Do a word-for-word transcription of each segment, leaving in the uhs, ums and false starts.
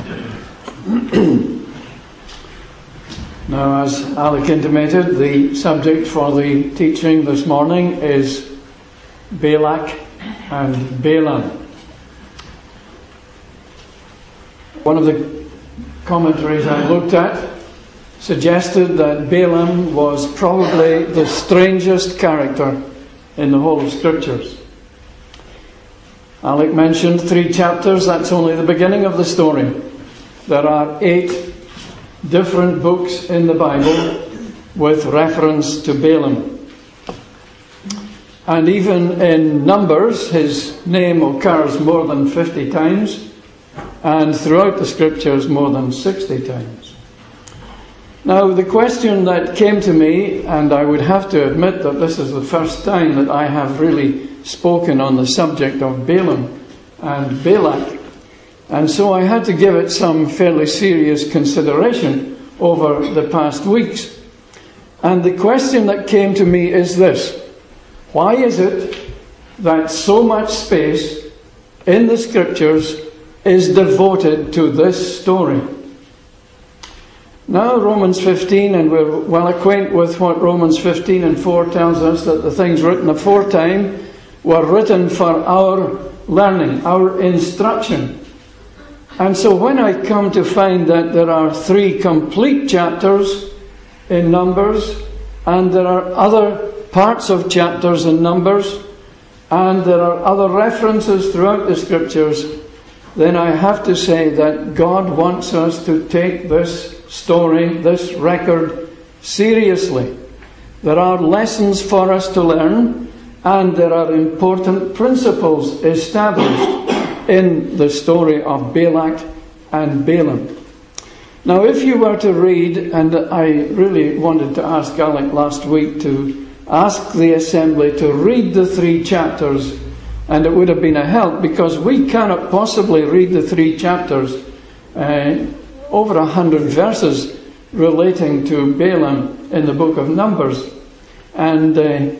Now, as Alec intimated, the subject for the teaching this morning is Balak and Balaam. One of the commentaries I looked at suggested that Balaam was probably the strangest character in the whole of Scriptures. Alec mentioned three chapters. That's only the beginning of the story. There are eight different books in the Bible with reference to Balaam. And even in Numbers, his name occurs more than fifty times, and throughout the Scriptures more than sixty times. Now, the question that came to me, and I would have to admit that this is the first time that I have really spoken on the subject of Balaam and Balak, and so I had to give it some fairly serious consideration over the past weeks. And the question that came to me is this: why is it that so much space in the Scriptures is devoted to this story? Now, Romans fifteen, and we're well acquainted with what Romans fifteen and four tells us, that the things written aforetime were written for our learning, our instruction. And so when I come to find that there are three complete chapters in Numbers, and there are other parts of chapters in Numbers, and there are other references throughout the Scriptures, then I have to say that God wants us to take this story, this record, seriously. There are lessons for us to learn, and there are important principles established in the story of Balak and Balaam. Now, if you were to read, and I really wanted to ask Alec last week to ask the assembly to read the three chapters, and it would have been a help, because we cannot possibly read the three chapters, uh, over a hundred verses relating to Balaam in the book of Numbers. And uh,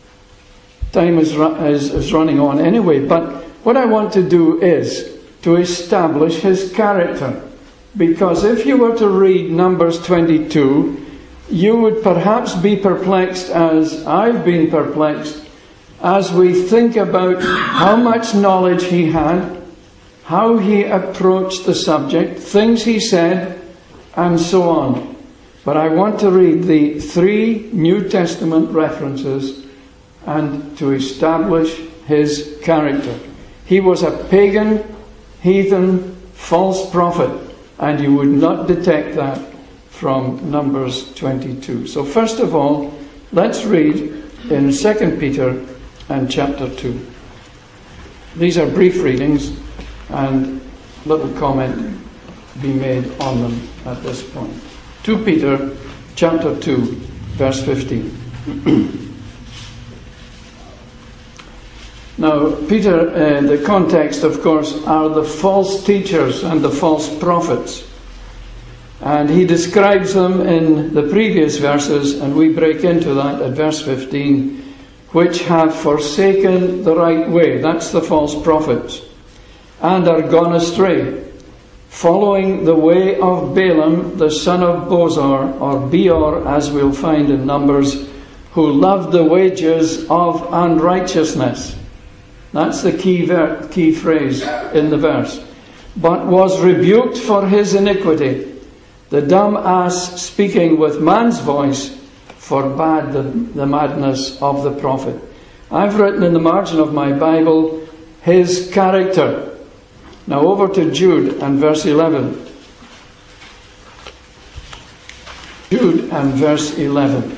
time is, is, is running on anyway, but what I want to do is to establish his character. Because if you were to read Numbers twenty-two, you would perhaps be perplexed, as I've been perplexed, as we think about how much knowledge he had, how he approached the subject, things he said, and so on. But I want to read the three New Testament references and to establish his character. He was a pagan, heathen, false prophet, and you would not detect that from Numbers twenty-two. So first of all, let's read in Second Peter and chapter two. These are brief readings, and little comment be made on them at this point. Second Peter chapter two, verse fifteen. Now, Peter, uh, the context, of course, are the false teachers and the false prophets. And he describes them in the previous verses, and we break into that at verse fifteen, which have forsaken the right way. That's the false prophets. And are gone astray, following the way of Balaam, the son of Bosor, or Beor, as we'll find in Numbers, who loved the wages of unrighteousness. That's the key ver- key phrase in the verse. But was rebuked for his iniquity. The dumb ass, speaking with man's voice, forbade the, the madness of the prophet. I've written in the margin of my Bible, his character. Now over to Jude and verse eleven. Jude and verse eleven.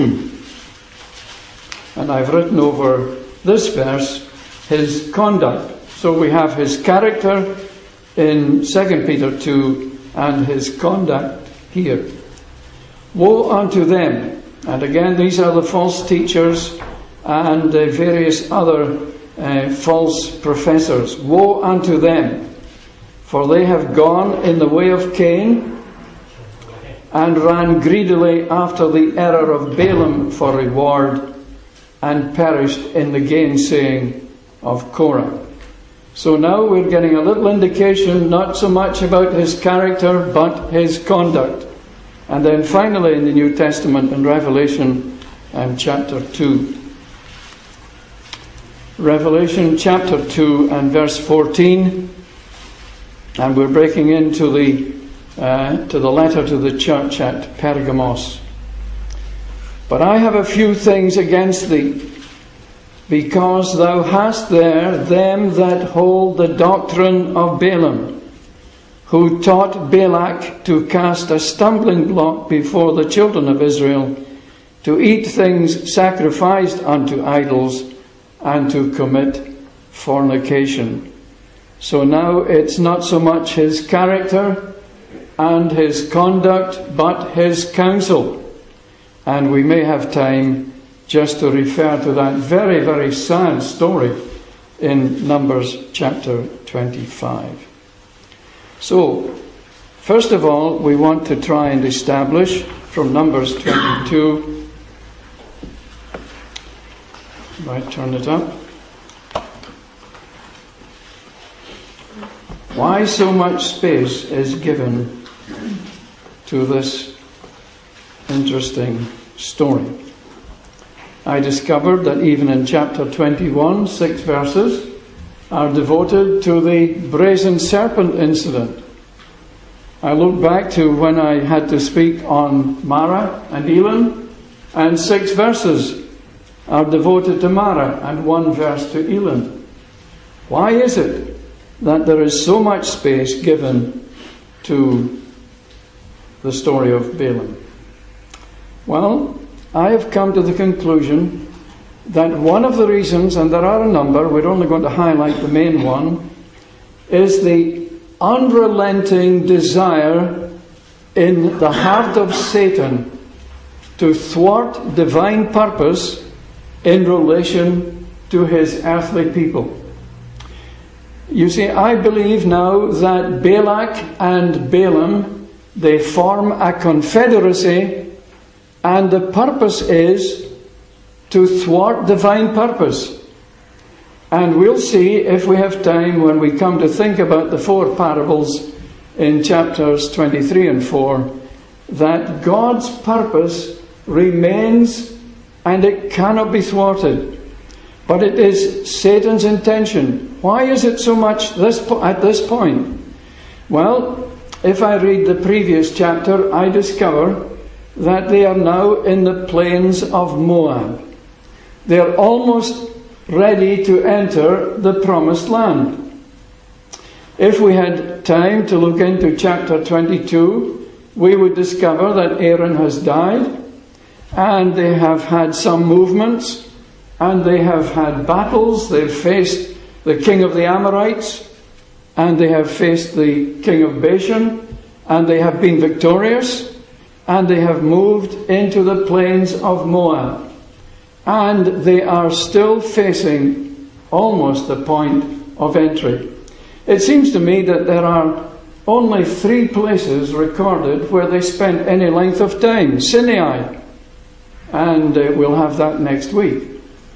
And I've written over this verse, his conduct. So we have his character in Second Peter two and his conduct here. Woe unto them. And again, these are the false teachers and uh, various other uh, false professors. Woe unto them, for they have gone in the way of Cain and ran greedily after the error of Balaam for reward, and perished in the gainsaying of Korah. So now we're getting a little indication, not so much about his character, but his conduct. And then finally in the New Testament, in Revelation um, chapter two. Revelation chapter two and verse fourteen. And we're breaking into the uh, to the letter to the church at Pergamos. But I have a few things against thee, because thou hast there them that hold the doctrine of Balaam, who taught Balak to cast a stumbling block before the children of Israel, to eat things sacrificed unto idols, and to commit fornication. So now it's not so much his character and his conduct, but his counsel. And we may have time just to refer to that very, very sad story in Numbers chapter twenty-five. So, first of all, we want to try and establish from Numbers twenty-two. Right, turn it up. Why so much space is given to this interesting story. I discovered that even in chapter twenty-one, six verses are devoted to the brazen serpent incident. I look back to when I had to speak on Mara and Elam, and six verses are devoted to Mara and one verse to Elam. Why is it that there is so much space given to the story of Balaam? Well, I have come to the conclusion that one of the reasons, and there are a number, we're only going to highlight the main one, is the unrelenting desire in the heart of Satan to thwart divine purpose in relation to his earthly people. You see, I believe now that Balak and Balaam, they form a confederacy, and the purpose is to thwart divine purpose. And we'll see, if we have time, when we come to think about the four parables in chapters twenty-three and four, that God's purpose remains and it cannot be thwarted. But it is Satan's intention. Why is it so much this po- at this point? Well, if I read the previous chapter, I discover that they are now in the plains of Moab. They're almost ready to enter the promised land. If we had time to look into chapter twenty-two, we would discover that Aaron has died, and they have had some movements, and they have had battles. They've faced the king of the Amorites, and they have faced the king of Bashan, and they have been victorious, and they have moved into the plains of Moab. And they are still facing almost the point of entry. It seems to me that there are only three places recorded where they spent any length of time. Sinai, and uh, we'll have that next week.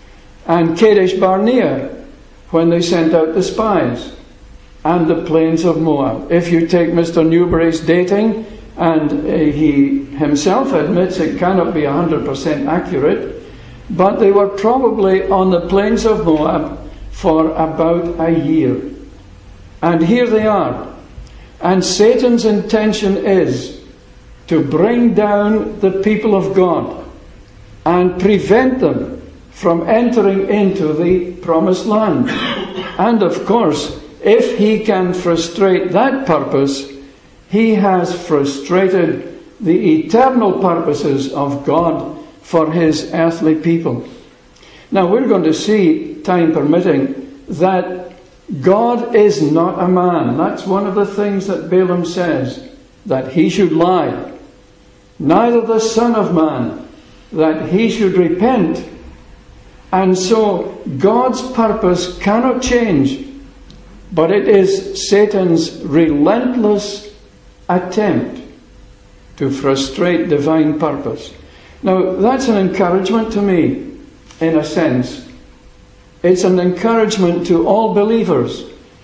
And Kadesh Barnea, when they sent out the spies. And the plains of Moab. If you take Mister Newberry's dating, and uh, he himself admits it cannot be one hundred percent accurate, but they were probably on the plains of Moab for about a year. And here they are. And Satan's intention is to bring down the people of God and prevent them from entering into the promised land. And of course, if he can frustrate that purpose, he has frustrated the eternal purposes of God for his earthly people. Now we're going to see, time permitting, that God is not a man. That's one of the things that Balaam says, that he should lie. Neither the Son of Man, that he should repent. And so God's purpose cannot change, but it is Satan's relentless attempt to frustrate divine purpose. Now, that's an encouragement to me, in a sense. It's an encouragement to all believers,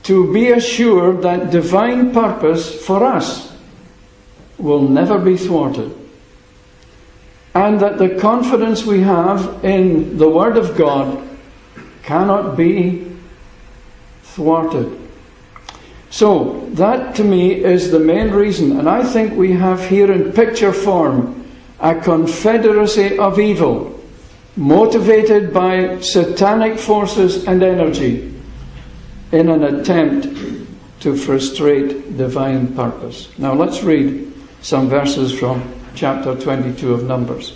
to be assured that divine purpose for us will never be thwarted, and that the confidence we have in the Word of God cannot be thwarted. So, that to me is the main reason, and I think we have here in picture form a confederacy of evil, motivated by satanic forces and energy, in an attempt to frustrate divine purpose. Now let's read some verses from chapter twenty-two of Numbers.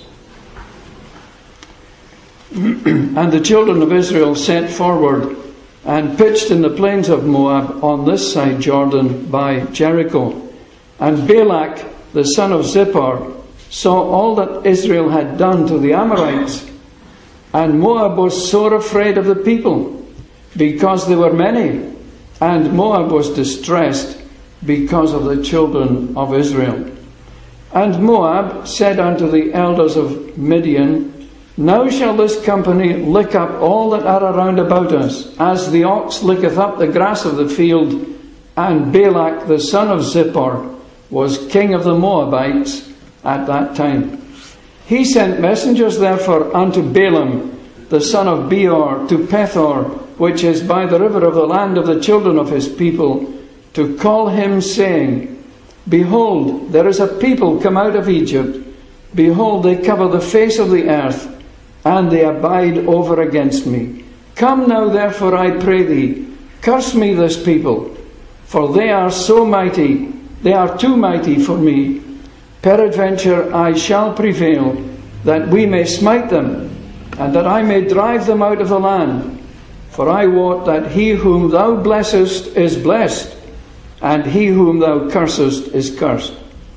And the children of Israel set forward and pitched in the plains of Moab on this side Jordan by Jericho. And Balak, the son of Zippor, saw all that Israel had done to the Amorites. And Moab was sore afraid of the people, because they were many. And Moab was distressed because of the children of Israel. And Moab said unto the elders of Midian, Now shall this company lick up all that are around about us, as the ox licketh up the grass of the field. And Balak the son of Zippor was king of the Moabites at that time. He sent messengers therefore unto Balaam the son of Beor to Pethor, which is by the river of the land of the children of his people, to call him, saying, Behold, there is a people come out of Egypt. Behold, they cover the face of the earth, and they abide over against me. Come now, therefore, I pray thee, curse me this people, for they are so mighty, they are too mighty for me. Peradventure I shall prevail, that we may smite them, and that I may drive them out of the land. For I wot that he whom thou blessest is blessed, and he whom thou cursest is cursed.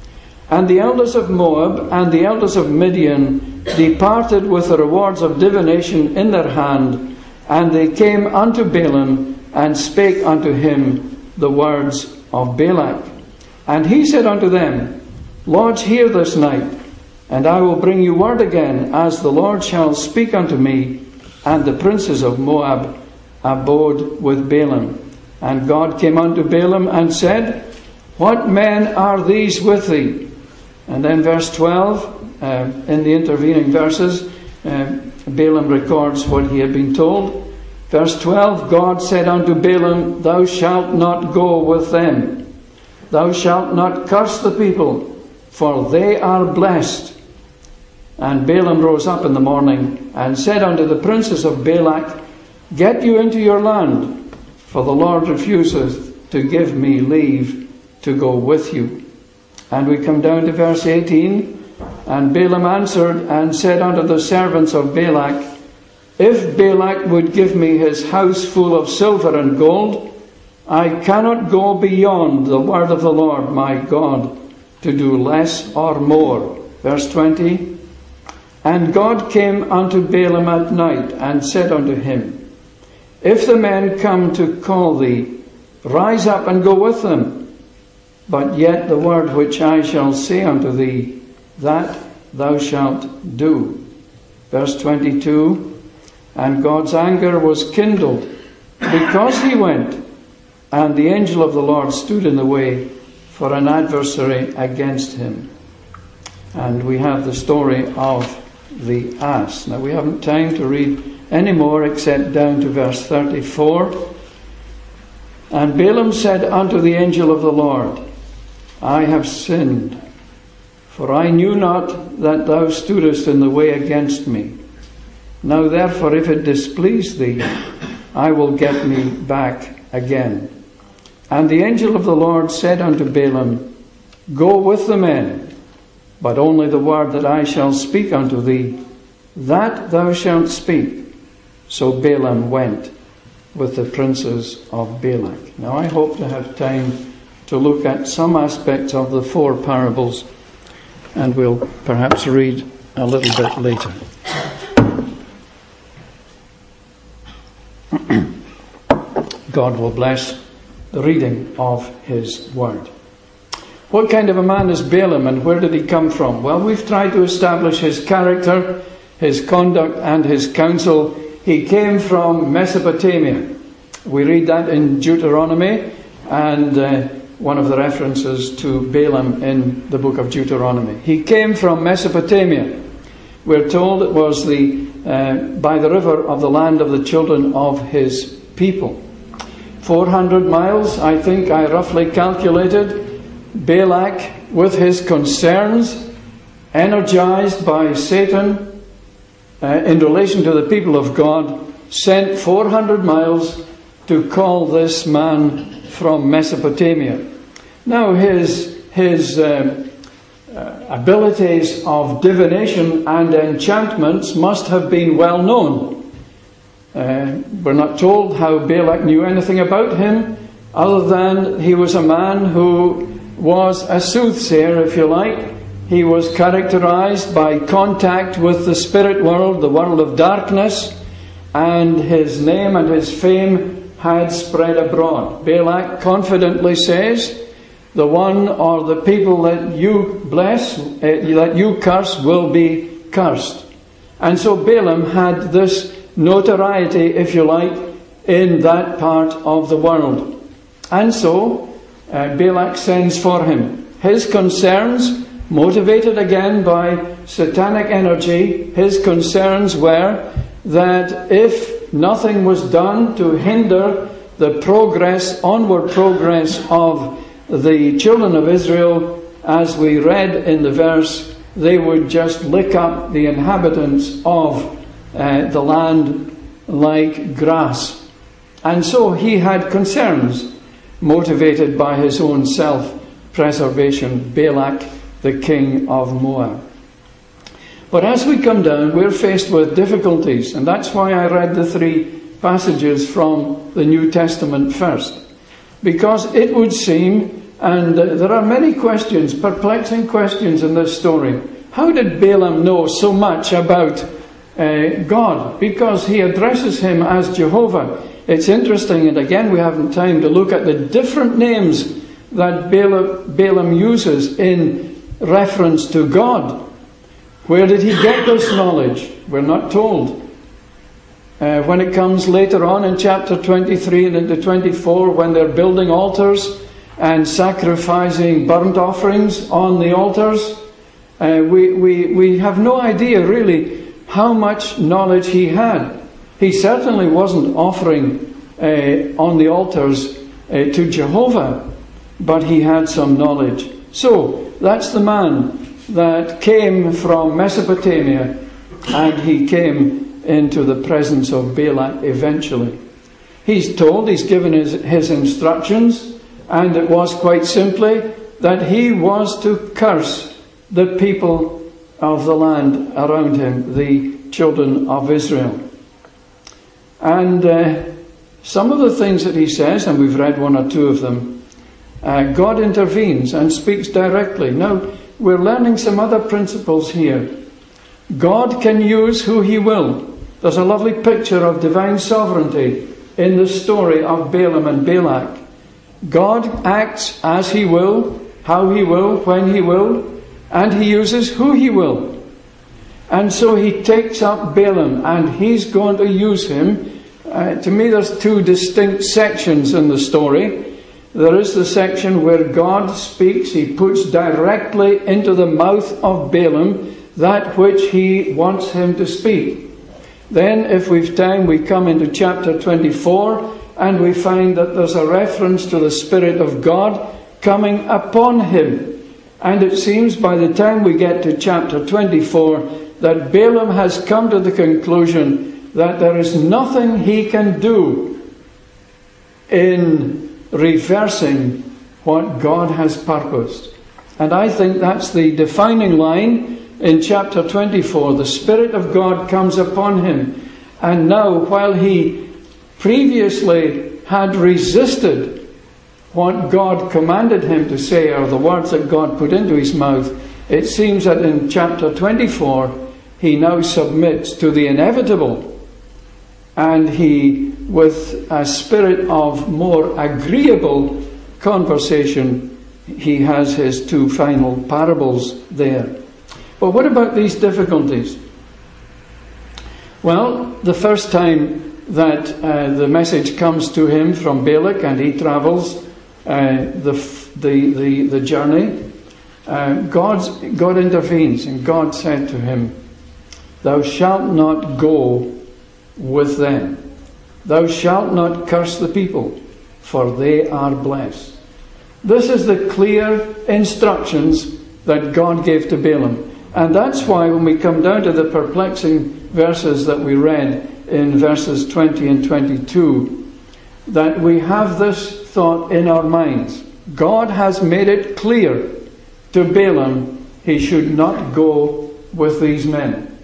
And the elders of Moab and the elders of Midian departed with the rewards of divination in their hand, and they came unto Balaam, and spake unto him the words of Balak. And he said unto them, Lodge here this night, and I will bring you word again, as the Lord shall speak unto me. And the princes of Moab abode with Balaam. And God came unto Balaam and said, What men are these with thee? And then verse twelve, uh, in the intervening verses, uh, Balaam records what he had been told. Verse twelve, God said unto Balaam, Thou shalt not go with them. Thou shalt not curse the people, for they are blessed. And Balaam rose up in the morning and said unto the princes of Balak, Get you into your land, for the Lord refuseth to give me leave to go with you. And we come down to verse eighteen. And Balaam answered and said unto the servants of Balak, If Balak would give me his house full of silver and gold, I cannot go beyond the word of the Lord my God to do less or more. Verse twenty. And God came unto Balaam at night and said unto him, If the men come to call thee, rise up and go with them. But yet the word which I shall say unto thee, that thou shalt do. Verse twenty-two. And God's anger was kindled because he went, and the angel of the Lord stood in the way for an adversary against him. And we have the story of the ass. Now we haven't time to read any more except down to verse thirty-four. And Balaam said unto the angel of the Lord, I have sinned, for I knew not that thou stoodest in the way against me. Now therefore, if it displease thee, I will get me back again. And the angel of the Lord said unto Balaam, Go with the men, but only the word that I shall speak unto thee, that thou shalt speak. So Balaam went with the princes of Balak. Now I hope to have time to look at some aspects of the four parables, and we'll perhaps read a little bit later. God will bless the reading of his word. What kind of a man is Balaam, and where did he come from? Well, we've tried to establish his character, his conduct, and his counsel. He came from Mesopotamia. We read that in Deuteronomy, and uh, one of the references to Balaam in the book of Deuteronomy. He came from Mesopotamia. We're told it was the uh, by the river of the land of the children of his people. four hundred miles, I think I roughly calculated. Balak, with his concerns, energized by Satan uh, in relation to the people of God, sent four hundred miles to call this man from Mesopotamia. Now his, his um, uh, abilities of divination and enchantments must have been well known. Uh, we're not told how Balak knew anything about him, other than he was a man who was a soothsayer, if you like. He was characterized by contact with the spirit world, the world of darkness, and his name and his fame had spread abroad. Balak confidently says, the one or the people that you bless, uh, that you curse, will be cursed. And so Balaam had this notoriety, if you like, in that part of the world. And so uh, Balak sends for him. His concerns, motivated again by satanic energy, his concerns were that if nothing was done to hinder the progress, onward progress of the children of Israel, as we read in the verse, they would just lick up the inhabitants of uh, the land like grass. And so he had concerns motivated by his own self-preservation, Balak, the king of Moab. But as we come down, we're faced with difficulties, and that's why I read the three passages from the New Testament first. Because it would seem, and uh, there are many questions, perplexing questions in this story. How did Balaam know so much about uh, God? Because he addresses him as Jehovah. It's interesting, and again we haven't time to look at the different names that Balaam, Balaam uses in reference to God. Where did he get this knowledge? We're not told. Uh, when it comes later on in chapter twenty-three and into twenty-four, when they're building altars and sacrificing burnt offerings on the altars, uh, we, we, we have no idea really how much knowledge he had. He certainly wasn't offering uh, on the altars uh, to Jehovah, but he had some knowledge. So, that's the man that came from Mesopotamia, and he came into the presence of Balak eventually. He's told, he's given his, his instructions, and it was quite simply that he was to curse the people of the land around him, the children of Israel. And uh, some of the things that he says, and we've read one or two of them, uh, God intervenes and speaks directly. Now, we're learning some other principles here. God can use who he will. There's a lovely picture of divine sovereignty in the story of Balaam and Balak. God acts as he will, how he will, when he will, and he uses who he will. And so he takes up Balaam, and he's going to use him. Uh, to me, there's two distinct sections in the story. There is the section where God speaks. He puts directly into the mouth of Balaam that which he wants him to speak. Then, if we've time, we come into chapter twenty-four, and we find that there's a reference to the Spirit of God coming upon him. And it seems by the time we get to chapter twenty-four that Balaam has come to the conclusion that there is nothing he can do in reversing what God has purposed. And I think that's the defining line in chapter twenty-four. The Spirit of God comes upon him. And now, while he previously had resisted what God commanded him to say, or the words that God put into his mouth, it seems that in chapter twenty-four he now submits to the inevitable, and he, with a spirit of more agreeable conversation, he has his two final parables there. But what about these difficulties? Well, the first time that uh, the message comes to him from Balak, and he travels uh, the, the, the, the journey. Uh, God's, God intervenes, and God said to him, "Thou shalt not go with them. Thou shalt not curse the people, for they are blessed." This is the clear instructions that God gave to Balaam. And that's why when we come down to the perplexing verses that we read in verses twenty and twenty-two, that we have this thought in our minds. God has made it clear to Balaam he should not go with these men.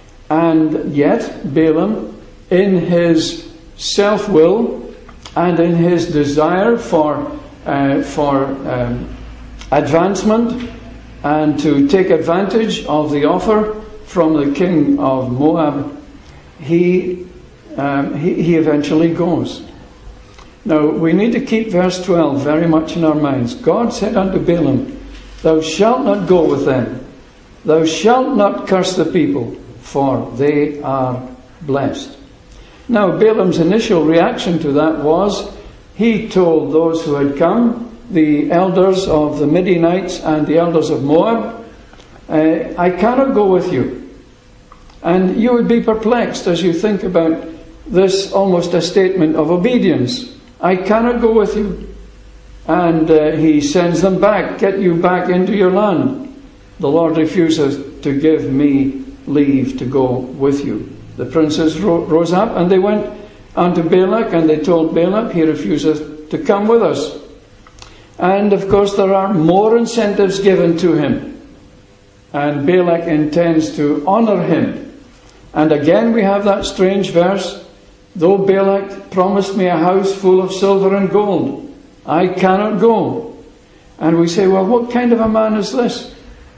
And yet Balaam, in his self-will and in his desire for, uh, for um, advancement, and to take advantage of the offer from the king of Moab, he, um, he, he eventually goes. Now, we need to keep verse twelve very much in our minds. God said unto Balaam, "Thou shalt not go with them. Thou shalt not curse the people, for they are blessed." Now, Balaam's initial reaction to that was, he told those who had come, the elders of the Midianites and the elders of Moab, uh, "I cannot go with you." And you would be perplexed as you think about this, almost a statement of obedience. "I cannot go with you." And uh, he sends them back, "Get you back into your land." The Lord refuses to give me leave to go with you. The princes ro- rose up and they went unto Balak, and they told Balak he refuses to come with us. And of course there are more incentives given to him. And Balak intends to honour him. And again we have that strange verse, "Though Balak promised me a house full of silver and gold, I cannot go." And we say, well, what kind of a man is this?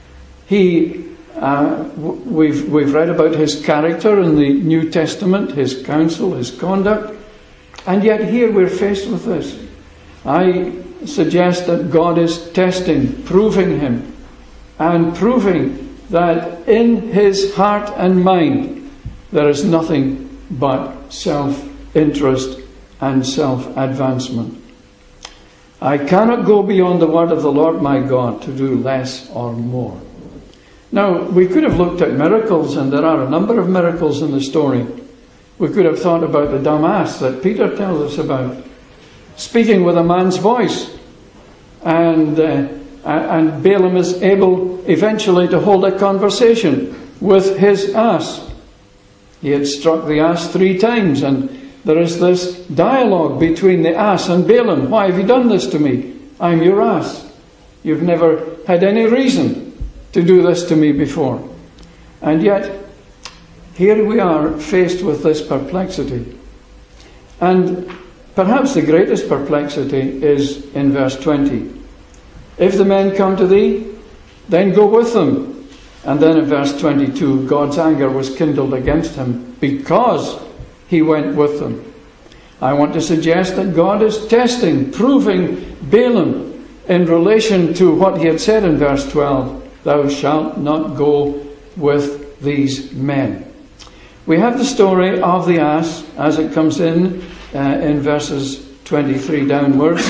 He, uh, we've, we've read about his character in the New Testament, his counsel, his conduct. And yet here we're faced with this. I suggest that God is testing, proving him, and proving that in his heart and mind there is nothing but self-interest and self-advancement. "I cannot go beyond the word of the Lord my God to do less or more." Now, we could have looked at miracles, and there are a number of miracles in the story. We could have thought about the dumb ass that Peter tells us about, speaking with a man's voice, and uh, and Balaam is able eventually to hold a conversation with his ass. He had struck the ass three times, and there is this dialogue between the ass and Balaam. "Why have you done this to me? I'm your ass. You've never had any reason to do this to me before." And yet, here we are faced with this perplexity. And perhaps the greatest perplexity is in verse twenty. "If the men come to thee, then go with them." And then in verse twenty-two, God's anger was kindled against him because he went with them. I want to suggest that God is testing, proving Balaam in relation to what he had said in verse twelve, "Thou shalt not go with these men." We have the story of the ass as it comes in uh, in verses twenty-three downwards.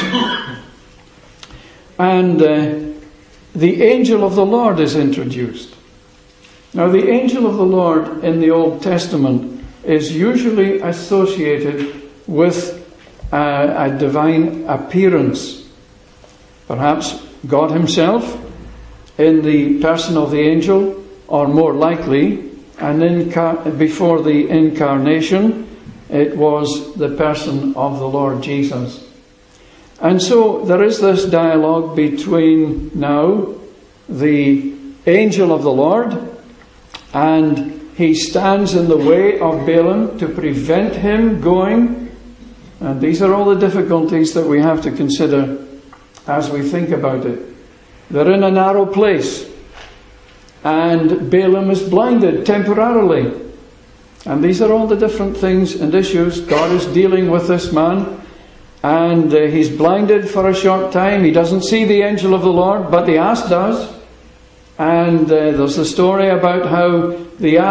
And uh, the angel of the Lord is introduced. Now, the angel of the Lord in the Old Testament is usually associated with uh, a divine appearance. Perhaps God himself in the person of the angel, or more likely, and incar- before the incarnation, it was the person of the Lord Jesus. And so there is this dialogue between now the angel of the Lord, and he stands in the way of Balaam to prevent him going. And these are all the difficulties that we have to consider as we think about it. They're in a narrow place, and Balaam is blinded temporarily. And these are all the different things and issues God is dealing with this man. And uh, he's blinded for a short time. He doesn't see the angel of the Lord, but the ass does. And uh, there's the story about how the ass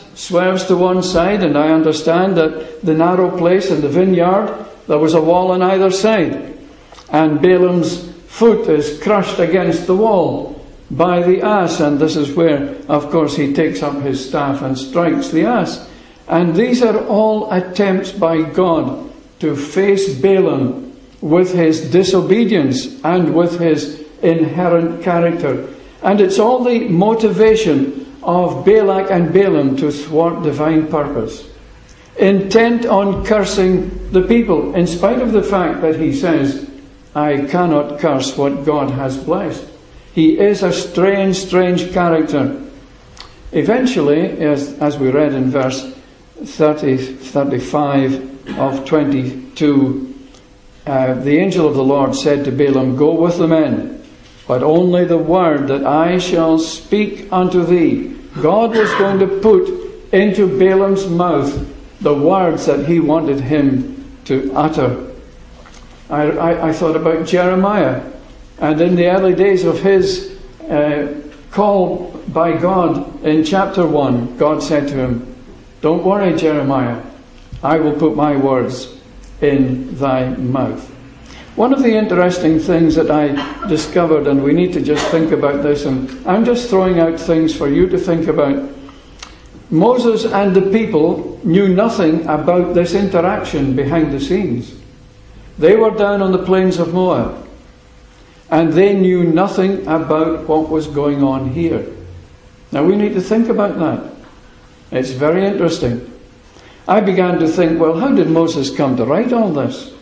swerves to one side, and I understand that the narrow place in the vineyard, there was a wall on either side. And Balaam's foot is crushed against the wall by the ass, and this is where, of course, he takes up his staff and strikes the ass. And these are all attempts by God to face Balaam with his disobedience and with his inherent character. And it's all the motivation of Balak and Balaam to thwart divine purpose, intent on cursing the people, in spite of the fact that he says, I cannot curse what God has blessed. He is a strange, strange character. Eventually, as, as we read in verse thirty, thirty-five of twenty-two, uh, the angel of the Lord said to Balaam, Go with the men, but only the word that I shall speak unto thee. God was going to put into Balaam's mouth the words that he wanted him to utter. I, I, I thought about Jeremiah, and in the early days of his uh, call by God in chapter one, God said to him, Don't worry, Jeremiah, I will put my words in thy mouth. One of the interesting things that I discovered, and we need to just think about this, and I'm just throwing out things for you to think about. Moses and the people knew nothing about this interaction behind the scenes. They were down on the plains of Moab, and they knew nothing about what was going on here. Now we need to think about that. It's very interesting. I began to think, well, how did Moses come to write all this?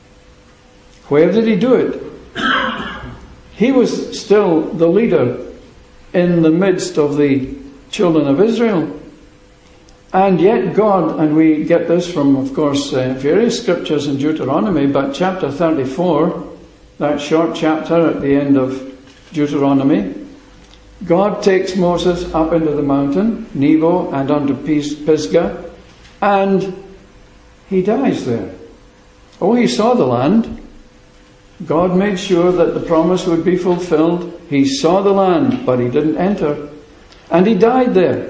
Where did he do it? He was still the leader in the midst of the children of Israel. And yet God, and we get this from, of course, uh, various scriptures in Deuteronomy, but chapter thirty-four, that short chapter at the end of Deuteronomy, God takes Moses up into the mountain, Nebo, and unto Pisgah, and he dies there. Oh, he saw the land. God made sure that the promise would be fulfilled. He saw the land, but he didn't enter. And he died there.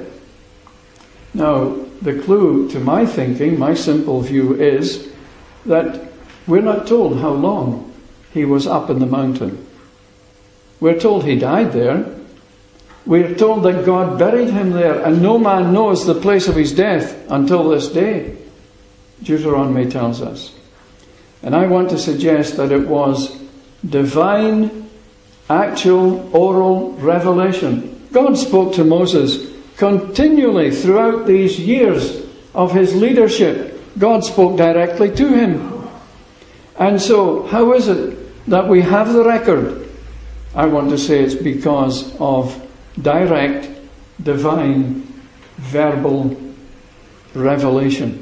Now, the clue to my thinking, my simple view, is that we're not told how long he was up in the mountain. We're told he died there. We're told that God buried him there, and no man knows the place of his death until this day, Deuteronomy tells us. And I want to suggest that it was divine, actual, oral revelation. God spoke to Moses continually throughout these years of his leadership. God spoke directly to him. And so, how is it that we have the record? I want to say it's because of direct, divine, verbal revelation.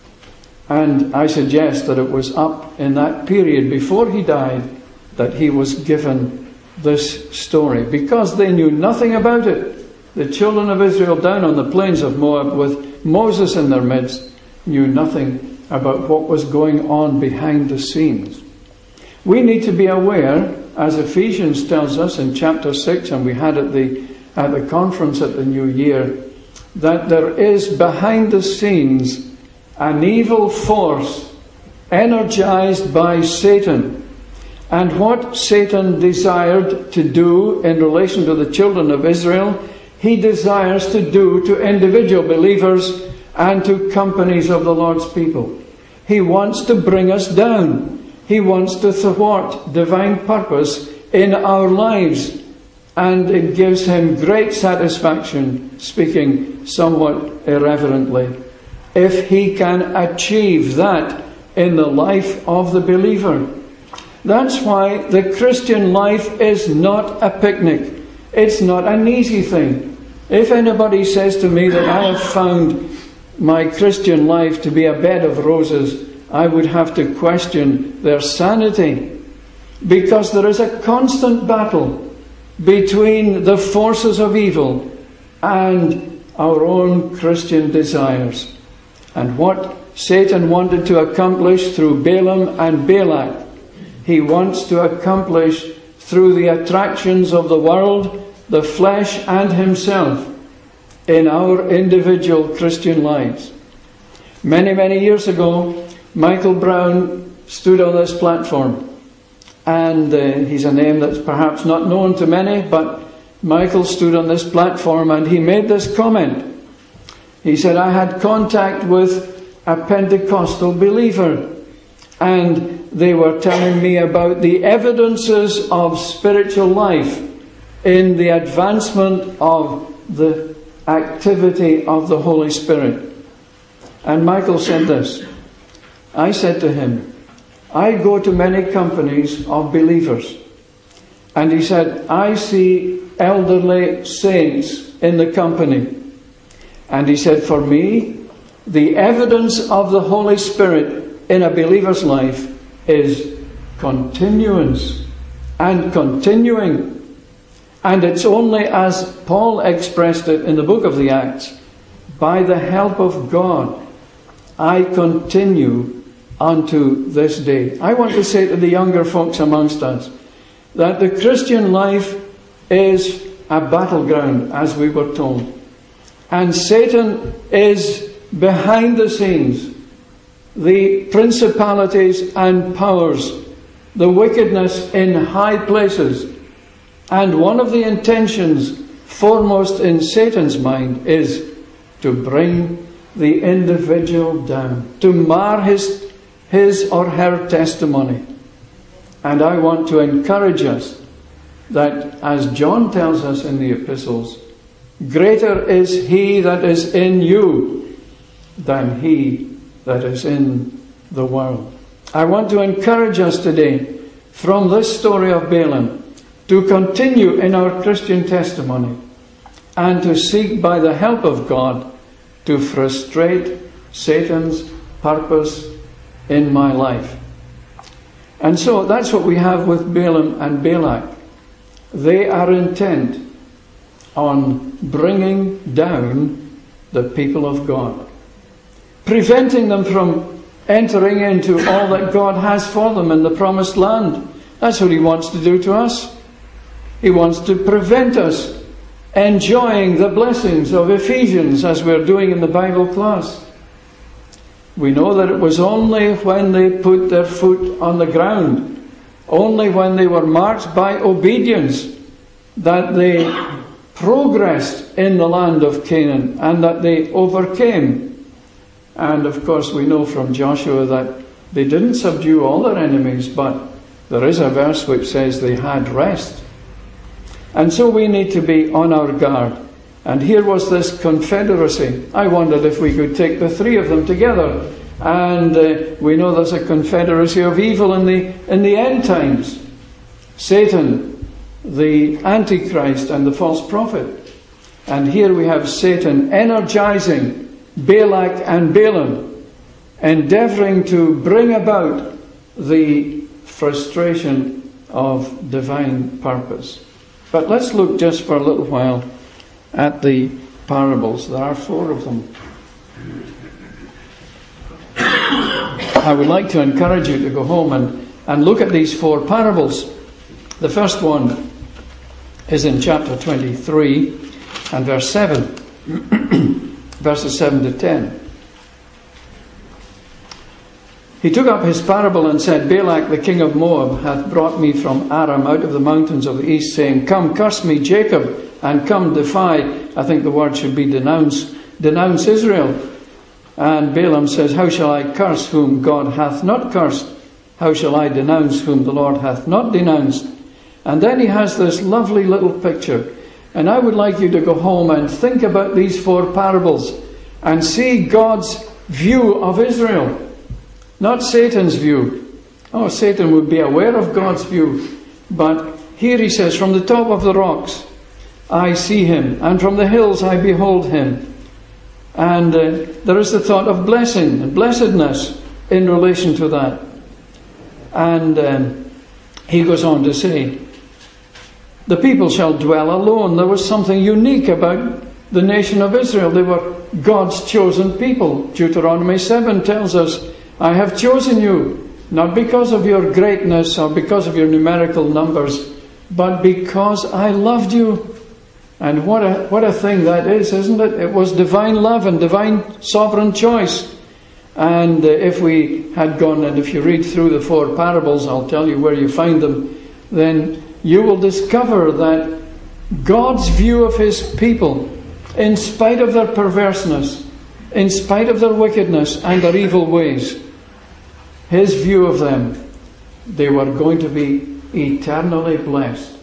And I suggest that it was up in that period before he died that he was given this story, because they knew nothing about it. The children of Israel down on the plains of Moab with Moses in their midst knew nothing about what was going on behind the scenes. We need to be aware, as Ephesians tells us in chapter six, and we had at the, at the conference at the New Year, that there is behind the scenes an evil force energized by Satan. And what Satan desired to do in relation to the children of Israel, he desires to do to individual believers and to companies of the Lord's people. He wants to bring us down. He wants to thwart divine purpose in our lives. And it gives him great satisfaction, speaking somewhat irreverently, if he can achieve that in the life of the believer. That's why the Christian life is not a picnic. It's not an easy thing. If anybody says to me that I have found my Christian life to be a bed of roses, I would have to question their sanity, because there is a constant battle between the forces of evil and our own Christian desires. And what Satan wanted to accomplish through Balaam and Balak, he wants to accomplish through the attractions of the world, the flesh, and himself. in our individual Christian lives. Many, many years ago, Michael Brown stood on this platform. And uh, he's a name that's perhaps not known to many, but Michael stood on this platform and he made this comment. He said, I had contact with a Pentecostal believer, and they were telling me about the evidences of spiritual life in the advancement of the activity of the Holy Spirit. And Michael said this. I said to him, I go to many companies of believers. And he said, I see elderly saints in the company. And he said, for me, the evidence of the Holy Spirit in a believer's life is continuance and continuing. And it's only, as Paul expressed it in the book of the Acts, by the help of God, I continue unto this day. I want to say to the younger folks amongst us that the Christian life is a battleground, as we were told. And Satan is behind the scenes. The principalities and powers, the wickedness in high places. And one of the intentions foremost in Satan's mind is to bring the individual down, to mar his, his or her testimony. And I want to encourage us that, as John tells us in the epistles, greater is he that is in you than he that is in the world. I want to encourage us today, from this story of Balaam, to continue in our Christian testimony and to seek by the help of God to frustrate Satan's purpose in my life. And so that's what we have with Balaam and Balak. They are intent on bringing down the people of God, preventing them from entering into all that God has for them in the promised land. That's what he wants to do to us. He wants to prevent us enjoying the blessings of Ephesians, as we're doing in the Bible class. We know that it was only when they put their foot on the ground, only when they were marked by obedience, that they progressed in the land of Canaan and that they overcame. And of course we know from Joshua that they didn't subdue all their enemies, but there is a verse which says they had rest. And so we need to be on our guard. And here was this confederacy. I wondered if we could take the three of them together. And uh, we know there's a confederacy of evil in the, in the end times. Satan, the Antichrist, and the false prophet. And here we have Satan energizing Balak and Balaam, endeavoring to bring about the frustration of divine purpose. But let's look just for a little while at the parables. There are four of them. I would like to encourage you to go home and, and look at these four parables. The first one is in chapter twenty-three and verse seven, verses seven to ten. He took up his parable and said, Balak the king of Moab hath brought me from Aram out of the mountains of the east, saying, Come, curse me, Jacob, and come, defy. I think the word should be denounce, denounce Israel. And Balaam says, How shall I curse whom God hath not cursed? How shall I denounce whom the Lord hath not denounced? And then he has this lovely little picture. And I would like you to go home and think about these four parables and see God's view of Israel. Not Satan's view. Oh, Satan would be aware of God's view. But here he says, From the top of the rocks I see him, and from the hills I behold him. And uh, there is the thought of blessing and blessedness in relation to that. And um, he goes on to say, The people shall dwell alone. There was something unique about the nation of Israel. They were God's chosen people. Deuteronomy seven tells us, I have chosen you, not because of your greatness or because of your numerical numbers, but because I loved you And what a, what a thing that is, isn't it? It was divine love and divine sovereign choice. And uh, if we had gone, and if you read through the four parables, I'll tell you where you find them, then you will discover that God's view of His people, in spite of their perverseness, in spite of their wickedness and their evil ways, His view of them, they were going to be eternally blessed.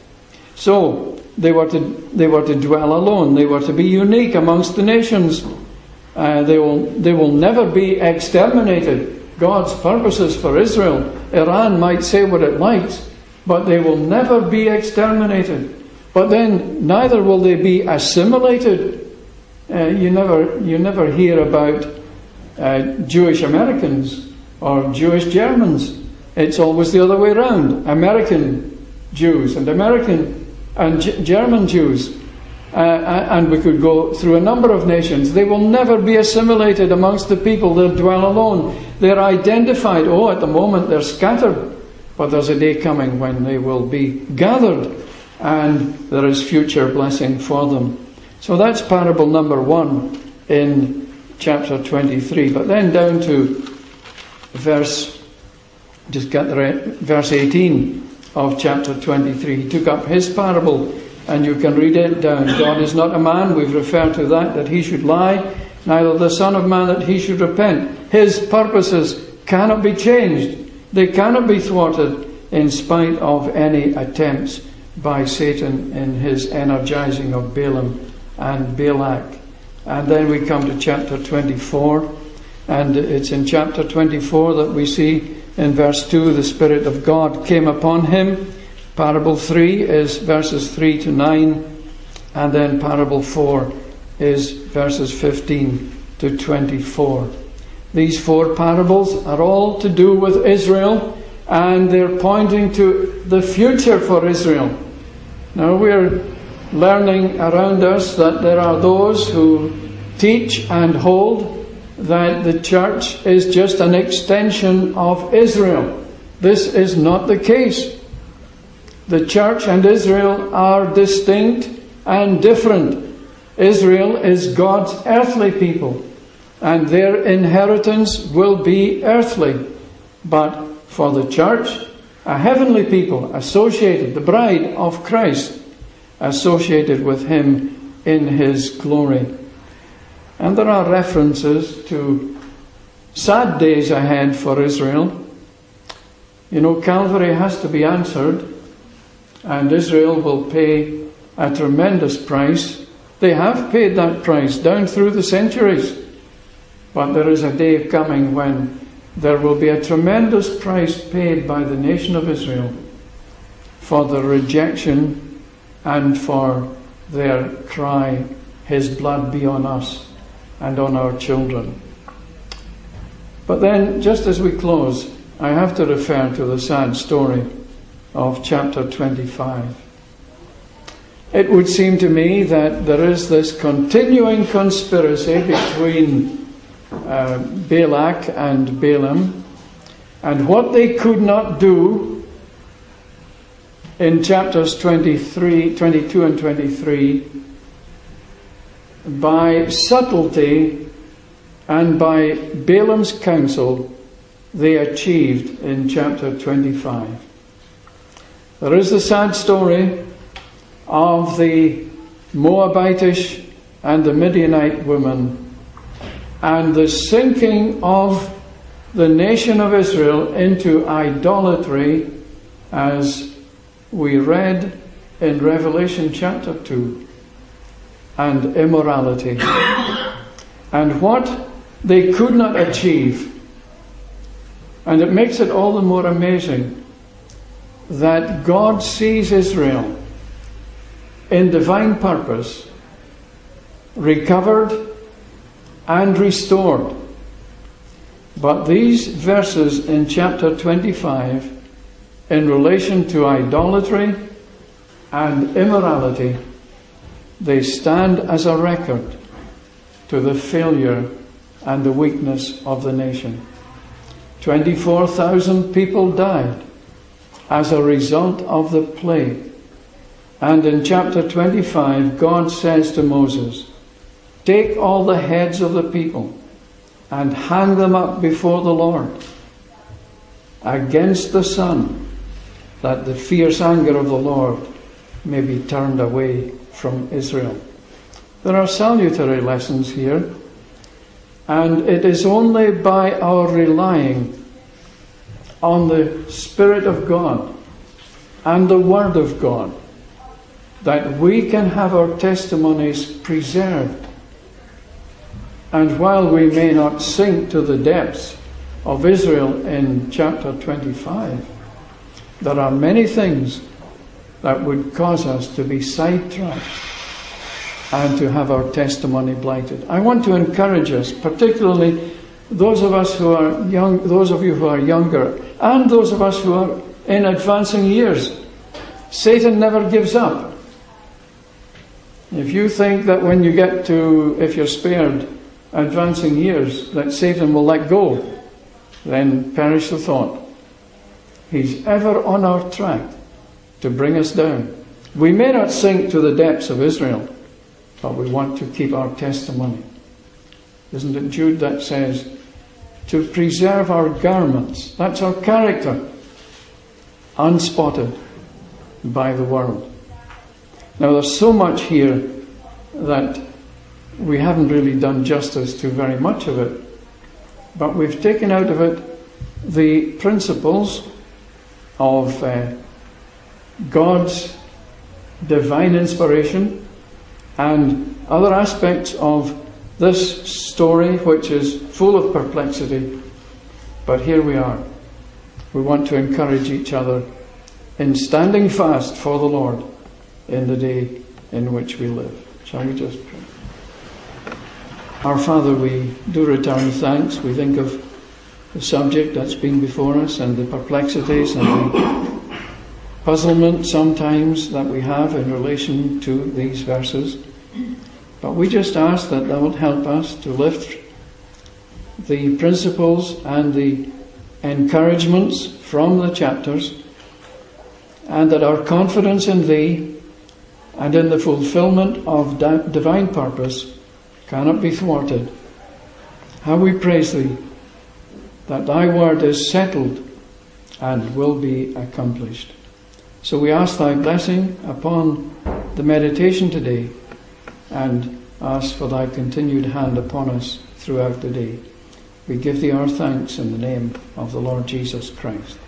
So, they were to, they were to dwell alone. They were to be unique amongst the nations. Uh, they will, they will never be exterminated. God's purposes for Israel, Iran might say what it likes, but they will never be exterminated. But then neither will they be assimilated. Uh, you never, you never hear about uh, Jewish Americans or Jewish Germans. It's always the other way around. American Jews and American and G- German Jews. Uh, and we could go through a number of nations. They will never be assimilated amongst the people. They'll dwell alone. They're identified. Oh, at the moment they're scattered. But there's a day coming when they will be gathered. And there is future blessing for them. So that's parable number one in chapter twenty-three. But then down to verse, just get the right, verse eighteen of chapter twenty-three. He took up his parable, and you can read it down. God is not a man, we've referred to that, that he should lie, neither the Son of Man that he should repent. His purposes cannot be changed. They cannot be thwarted in spite of any attempts by Satan in his energizing of Balaam and Balak. And then we come to chapter twenty-four, and it's in chapter twenty-four that we see in verse two, the Spirit of God came upon him. Parable three is verses three to nine, and then parable four is verses fifteen to twenty-four. These four parables are all to do with Israel, and they're pointing to the future for Israel. Now we're learning around us that there are those who teach and hold that the church is just an extension of Israel. This is not the case. The church and Israel are distinct and different. Israel is God's earthly people, and their inheritance will be earthly. But for the church, a heavenly people associated, the bride of Christ, associated with Him in His glory. And there are references to sad days ahead for Israel. You know, Calvary has to be answered, and Israel will pay a tremendous price. They have paid that price down through the centuries. But there is a day coming when there will be a tremendous price paid by the nation of Israel for the rejection and for their cry, His blood be on us and on our children. But then, just as we close, I have to refer to the sad story of chapter twenty-five. It would seem to me that there is this continuing conspiracy between uh, Balak and Balaam, and what they could not do in chapters twenty-three, twenty-two and twenty-three, by subtlety and by Balaam's counsel, they achieved in chapter twenty-five. There is the sad story of the Moabitish and the Midianite woman, and the sinking of the nation of Israel into idolatry, as we read in Revelation chapter two, and immorality. And what they could not achieve. And it makes it all the more amazing that God sees Israel in divine purpose recovered and restored. But these verses in chapter twenty-five, in relation to idolatry and immorality, they stand as a record to the failure and the weakness of the nation. twenty-four thousand people died as a result of the plague. And in chapter twenty-five, God says to Moses, "Take all the heads of the people and hang them up before the Lord against the sun, that the fierce anger of the Lord may be turned away from Israel." There are salutary lessons here, and it is only by our relying on the Spirit of God and the Word of God that we can have our testimonies preserved. And while we may not sink to the depths of Israel in chapter twenty-five, there are many things that would cause us to be sidetracked and to have our testimony blighted. I want to encourage us, particularly those of us who are young, those of you who are younger, and those of us who are in advancing years. Satan never gives up. If you think that when you get to, if you're spared advancing years, that Satan will let go, then perish the thought. He's ever on our track to bring us down. We may not sink to the depths of Israel, but we want to keep our testimony. Isn't it Jude that says, to preserve our garments, that's our character, unspotted by the world. Now there's so much here that we haven't really done justice to very much of it, but we've taken out of it the principles of uh, God's divine inspiration and other aspects of this story, which is full of perplexity. But here we are. We want to encourage each other in standing fast for the Lord in the day in which we live. Shall we just pray? Our Father, we do return thanks. We think of the subject that's been before us and the perplexities and the puzzlement sometimes that we have in relation to these verses. But we just ask that that would help us to lift the principles and the encouragements from the chapters, and that our confidence in Thee and in the fulfillment of divine purpose cannot be thwarted. How we praise Thee that Thy word is settled and will be accomplished. So we ask Thy blessing upon the meditation today, and ask for Thy continued hand upon us throughout the day. We give Thee our thanks in the name of the Lord Jesus Christ.